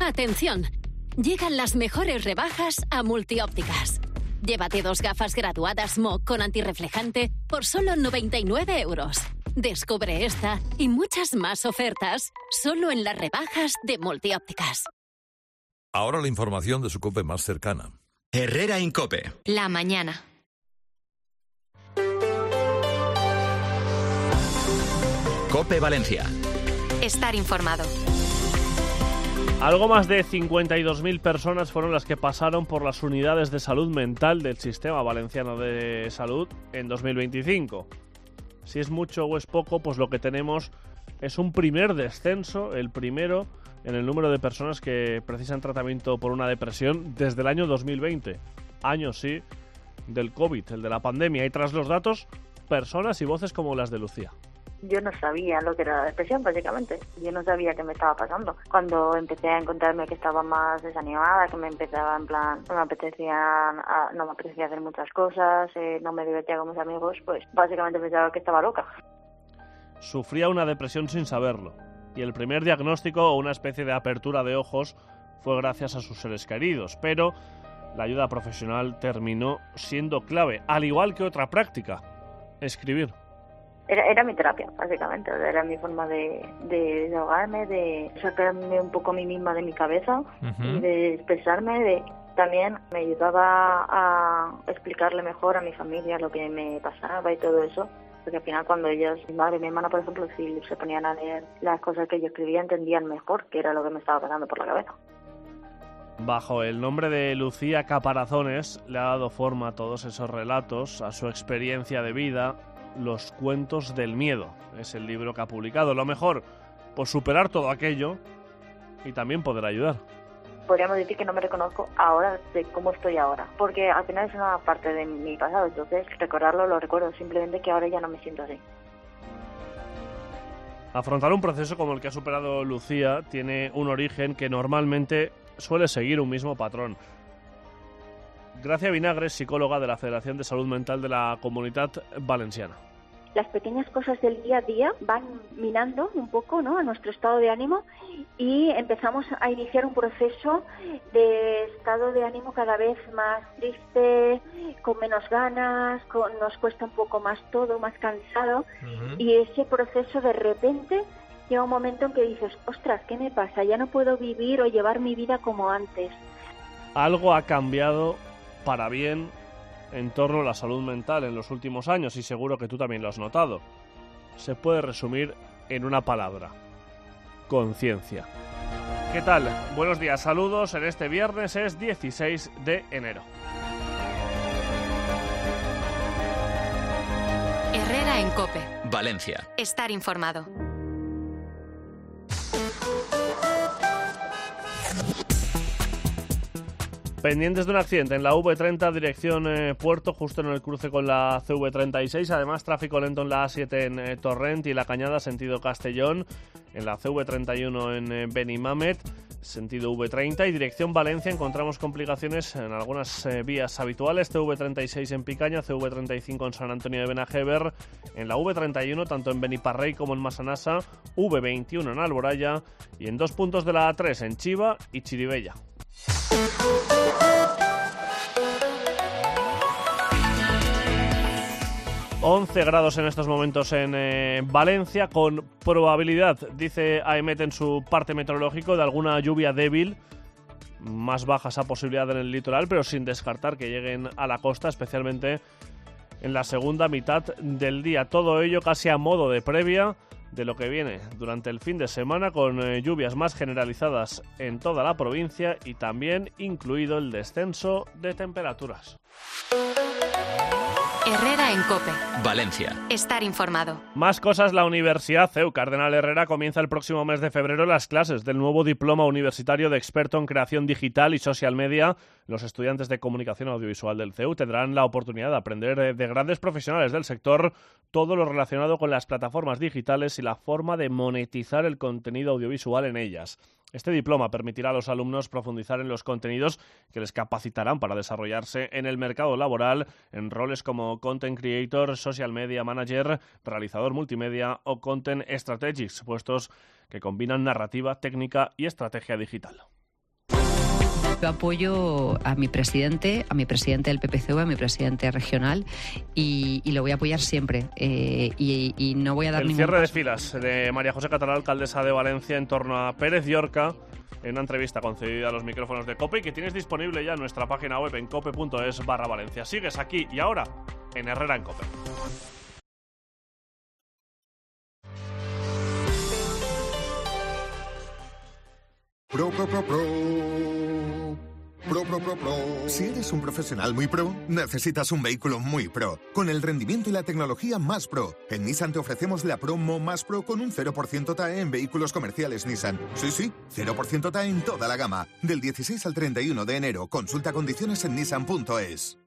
¡Atención! Llegan las mejores rebajas a Multiópticas. Llévate 2 gafas graduadas Smog con antirreflejante por solo 99 euros. Descubre esta y muchas más ofertas solo en las rebajas de Multiópticas. Ahora la información de su COPE más cercana. Herrera en COPE. La mañana. COPE Valencia. Estar informado. Algo más de 52.000 personas fueron las que pasaron por las unidades de salud mental del Sistema Valenciano de Salud en 2025. Si es mucho o es poco, pues lo que tenemos es un primer descenso, el primero en el número de personas que precisan tratamiento por una depresión desde el año 2020. Año, sí, del COVID, el de la pandemia. Y tras los datos, personas y voces como las de Lucía. Yo no sabía lo que era la depresión, básicamente. Yo no sabía qué me estaba pasando. Cuando empecé a encontrarme que estaba más desanimada, que me empezaba en plan, no me apetecía hacer muchas cosas, no me divertía con mis amigos, pues básicamente pensaba que estaba loca. Sufría una depresión sin saberlo. Y el primer diagnóstico, o una especie de apertura de ojos, fue gracias a sus seres queridos. Pero la ayuda profesional terminó siendo clave, al igual que otra práctica: escribir. Era mi terapia, básicamente. Era mi forma de desahogarme, de sacarme un poco a mí misma de mi cabeza y de expresarme. También me ayudaba a explicarle mejor a mi familia lo que me pasaba y todo eso. Porque al final, cuando ellos, mi madre y mi hermana, por ejemplo, si se ponían a leer las cosas que yo escribía, entendían mejor qué era lo que me estaba pasando por la cabeza. Bajo el nombre de Lucía Caparazones, le ha dado forma a todos esos relatos, a su experiencia de vida. Los cuentos del miedo es el libro que ha publicado. Lo mejor, pues superar todo aquello y también poder ayudar. Podríamos decir que no me reconozco ahora de cómo estoy ahora, porque al final es una parte de mi pasado, entonces recordarlo lo recuerdo, simplemente que ahora ya no me siento así. Afrontar un proceso como el que ha superado Lucía tiene un origen que normalmente suele seguir un mismo patrón. Gracia Vinagre, psicóloga de la Federación de Salud Mental de la Comunitat Valenciana. Las pequeñas cosas del día a día van minando un poco, ¿no?, a nuestro estado de ánimo, y empezamos a iniciar un proceso de estado de ánimo cada vez más triste, con menos ganas, nos cuesta un poco más todo, más cansado, y ese proceso de repente llega un momento en que dices, ostras, ¿qué me pasa? Ya no puedo vivir o llevar mi vida como antes. Algo ha cambiado para bien en torno a la salud mental en los últimos años, y seguro que tú también lo has notado. Se puede resumir en una palabra: conciencia. ¿Qué tal? Buenos días, saludos. En este viernes es 16 de enero. Herrera en COPE. Valencia. Estar informado. Pendientes de un accidente en la V30 dirección Puerto, justo en el cruce con la CV36. Además, tráfico lento en la A7 en Torrent y La Cañada, sentido Castellón. En la CV31 en Benimamet, sentido V30. Y dirección Valencia encontramos complicaciones en algunas vías habituales. CV36 en Picaña, CV35 en San Antonio de Benajever. En la V31, tanto en Beniparrey como en Massanassa. V21 en Alboraya. Y en 2 puntos de la A3, en Chiva y Chirivella. ...11 grados en estos momentos en Valencia, con probabilidad, dice AEMET en su parte meteorológico, de alguna lluvia débil. Más baja esa posibilidad en el litoral, pero sin descartar que lleguen a la costa, especialmente en la segunda mitad del día. Todo ello casi a modo de previa de lo que viene durante el fin de semana, con lluvias más generalizadas en toda la provincia y también incluido el descenso de temperaturas. Herrera en COPE. Valencia. Estar informado. Más cosas. La Universidad CEU Cardenal Herrera comienza el próximo mes de febrero las clases del nuevo diploma universitario de experto en creación digital y social media. Los estudiantes de comunicación audiovisual del CEU tendrán la oportunidad de aprender de grandes profesionales del sector todo lo relacionado con las plataformas digitales y la forma de monetizar el contenido audiovisual en ellas. Este diploma permitirá a los alumnos profundizar en los contenidos que les capacitarán para desarrollarse en el mercado laboral en roles como Content Creator, Social Media Manager, Realizador Multimedia o Content Strategics, puestos que combinan narrativa, técnica y estrategia digital. Yo apoyo a mi presidente del PPCV, a mi presidente regional, y lo voy a apoyar siempre. Y no voy a dar el ningún cierre de paso. filas de María José Catalá, alcaldesa de Valencia, en torno a Pérez Llorca, en una entrevista concedida a los micrófonos de COPE y que tienes disponible ya en nuestra página web en cope.es/Valencia. Sigues aquí y ahora en Herrera en COPE. Pro. Si eres un profesional muy pro, necesitas un vehículo muy pro, con el rendimiento y la tecnología más pro. En Nissan te ofrecemos la promo más pro con un 0% TAE en vehículos comerciales Nissan. Sí, 0% TAE en toda la gama. Del 16 al 31 de enero. Consulta condiciones en nissan.es.